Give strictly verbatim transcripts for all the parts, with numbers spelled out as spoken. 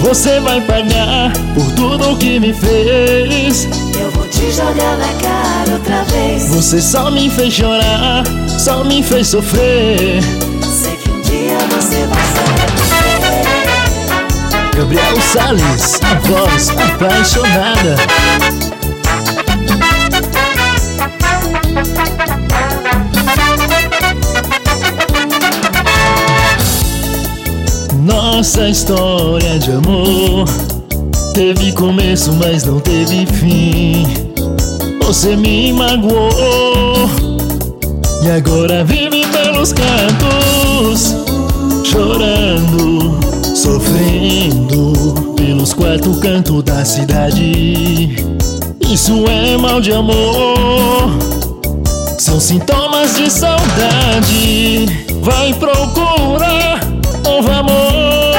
Você vai pagar por tudo que me fez. Eu vou te jogar na cara outra vez. Você só me fez chorar, só me fez sofrer. Sei que um dia você vai se arrepender. Gabriel Salles, a voz apaixonada. Nossa história de amor teve começo, mas não teve fim. Você me magoou e agora vive pelos cantos, chorando, sofrendo pelos quatro cantos da cidade. Isso é mal de amor, são sintomas de saudade. Vai procurar novo amor.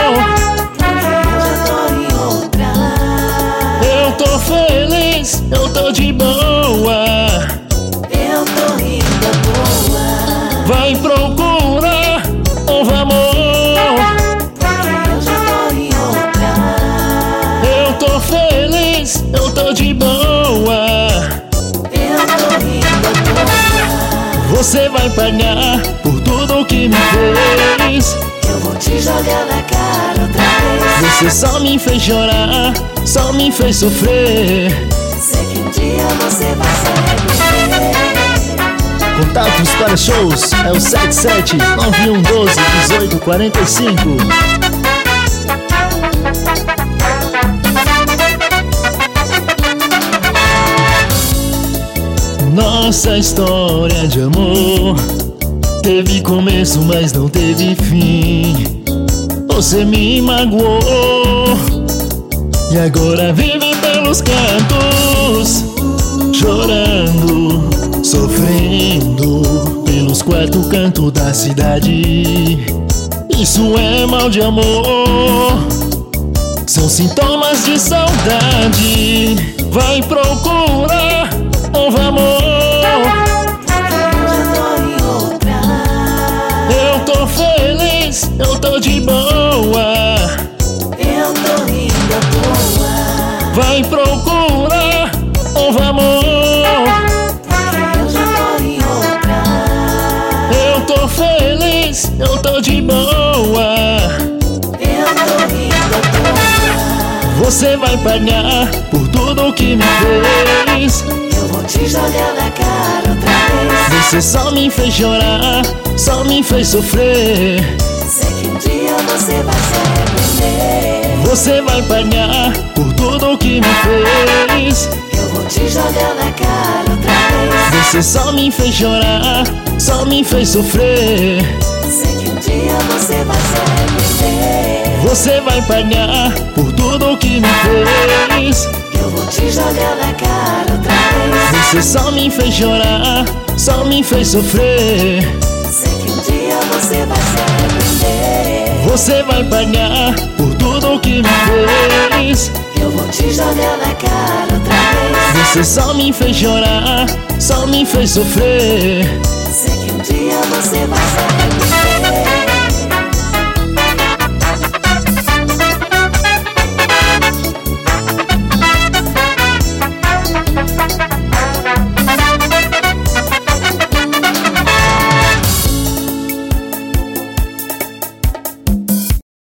Eu tô feliz, eu tô de boa. Eu tô rindo à boa. Vai procurar novo amor. Eu já tô em outra. Eu tô feliz, eu tô de boa. Eu tô rindo à boa. Você vai pagar por tudo que me fez. Eu vou te jogar na cara outra vez. Você só me fez chorar, só me fez sofrer. Sei que um dia você vai se arrepender. Contatos para shows é o sete sete nove um um doze dezoito quarenta e cinco. Nossa história de amor teve começo, mas não teve fim. Você me magoou e agora vive pelos cantos, chorando, sofrendo pelos quatro cantos da cidade. Isso é mal de amor, são sintomas de saudade. Vai procurar novo amor. Eu tô feliz, eu tô de boa. Eu tô rindo à boa. Vai procurar novo amor. Eu já tô em outra. Eu tô feliz, eu tô de boa. Eu tô rindo à boa. Você vai pagar por tudo que me fez. Eu vou te jogar na cara outra vez. Você só me fez chorar, só me fez sofrer. Sei que um dia você vai se arrepender. Você vai pagar por tudo que me fez. Eu vou te jogar na cara outra vez. Você só me fez chorar, só me fez sofrer. Sei que um dia você vai se arrepender. Você vai pagar por tudo que me fez. Eu vou te jogar na cara outra vez. Você só me fez chorar, só me fez sofrer. Sei que um dia você vai se arrepender. Você vai pagar por tudo que me fez. Eu vou te jogar na cara outra vez. Você só me fez chorar, só me fez sofrer. Sei que um dia você vai se arrepender.